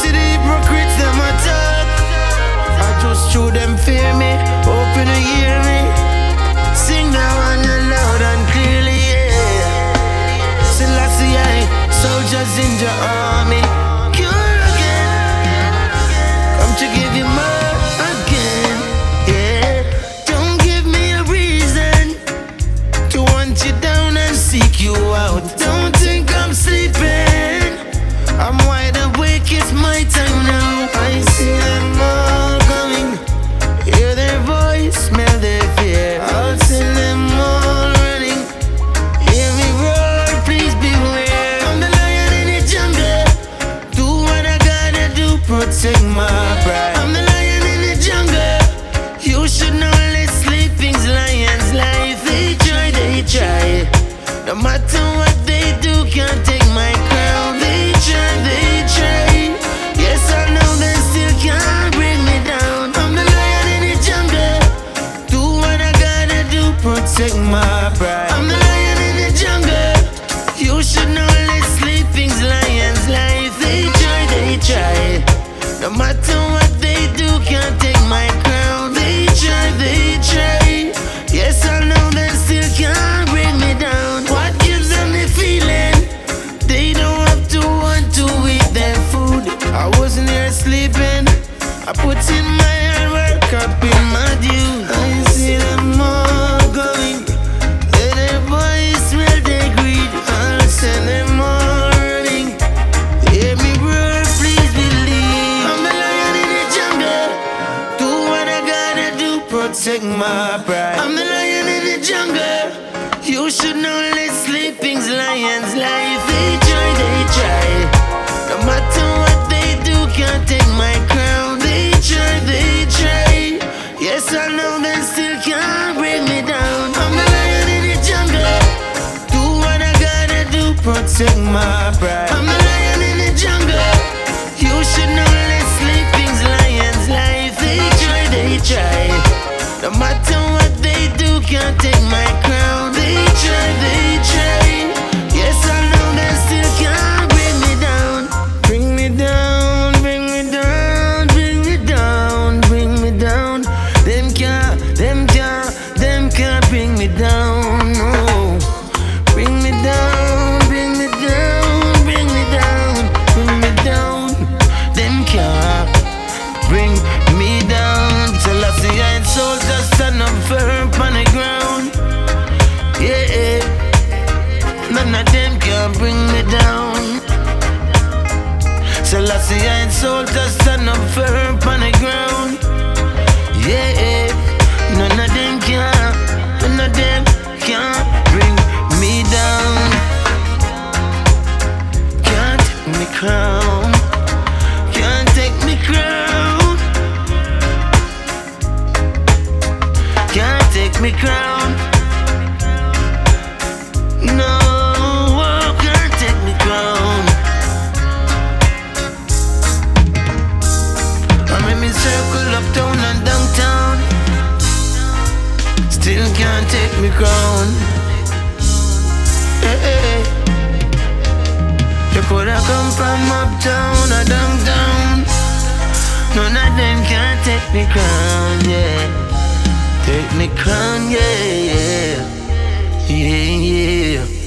see the hypocrites, them attack. I just show them fear me, hoping to hear me. Sing now and loud and clearly, yeah. Selassie, soldiers in your army. Cure again, come to give you more again, yeah. Don't give me a reason to want you down and seek you out. Don't think I'm sleeping, I'm wide awake, it's my time now. I see them all coming, hear their voice, smell their fear. I'll send them all running, hear me roar, please beware. I'm the lion in the jungle, do what I gotta do, protect my pride. I'm the lion in the jungle, you should know let sleeping's lion's life. They try, no matter what they do, can't take my crown. They try, yes I know they still can't bring me down. I'm the lion in the jungle, do what I gotta do, protect my pride. I'm the lion in the jungle, you should know let sleeping's lion's life. They try, no matter what they do, can't take my crown. They try, yes I know they still can't bring me down. What gives them the feeling they don't have to want to eat their food? I wasn't here sleeping, I put in my hard work, up in my due. I see them all going, let their boys smell their greed. I'll send them all running, hear me roar, please believe. I'm the lion in the jungle, do what I gotta do, protect my pride. I'm the lion in the jungle, you should know let sleeping's lion's life. They try, no matter what they do, can't take my crown. They try, yes I know they still can't bring me down. I'm the lion in the jungle, do what I gotta do, protect my pride. I'm the lion in the jungle, you should know let sleeping's lion's life. They try, no matter what they do, can't take my crown. They try, yes I know they still can't bring me down. Bring me down, bring me down, bring me down, bring me down. Them can't bring me down, no. Bring me down, bring me down, bring me down, bring me down. Them can't bring me down. Till I see I soldiers stand up firm on the ground, yeah. None of them can bring me down. Till I see I soldiers stand up firm on the ground, yeah. None of them can bring me down. Can't take me crown, can't take me crown, can't take me crown. No, can't take me crown. I'm in me circle uptown and downtown, still can't take me crown. Hey, you coulda come from uptown or downtown, none of them can't take me crown, yeah. Take me crown, yeah, yeah, yeah, yeah.